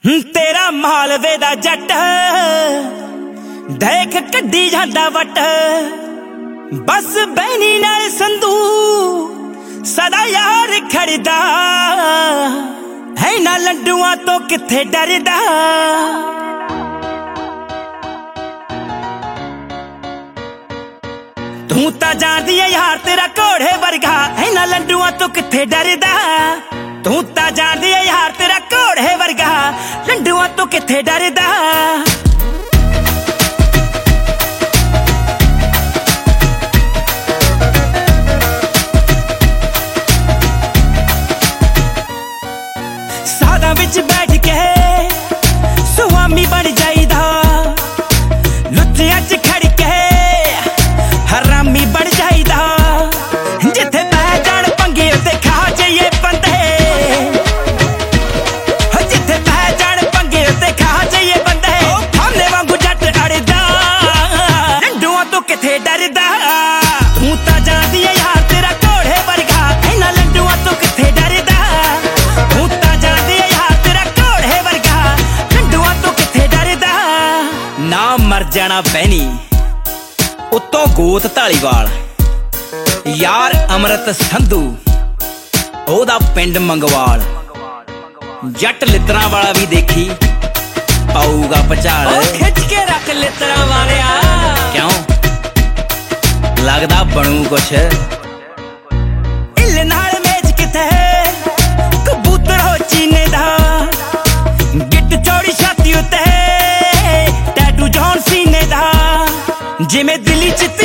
तेरा मालवे दा जट देख कड्डी जांदा वट बस बहनी नाल संधू सदा यार खड़दा है ना लड्डुआं तो किथे डरदा। तू तां जाणदी है यार तेरा घोड़े वर्गा है ना लड्डुआं तो किथे डरदा। तू तां जाणदी है यार तेरा घोड़े वर्गा लड्डुआं तो किथे डरदा। सादा विच बैठ के सुआमी बन जाईदा लुत्तियां च खड़ के हरामी बन जाईदा। जिथे पै जाण पंगे ते खा जाइए बंदे जिथे पै जाण पंगे ते खा जाइए बंदे फाने वांगू जट अड़दा लड्डुआं तो किथे डरदा। तू तां जाणदी है यार तेरा घोड़े वर्गा इन्हां लड्डुआं तो किथे डरदा। तू तां जाणदी है यार तेरा घोड़े वर्गा लड्डुआं तो किथे डरदा। ना मर जाना बहनी उत्तों गोत धालीवाल यार अमृत संधू ओदा पिंड मंगवाल। जट लितरां वाला भी देखी पाऊगा भचाल। खिच के रख लितरां वालिया क्यों लगदा बनू कुछ। इल नाल मेज किथे कबूतर हो चीने दा गिट चौड़ी छाती उत्ते टैटू जॉन सीने दा जिवें दिल्ली च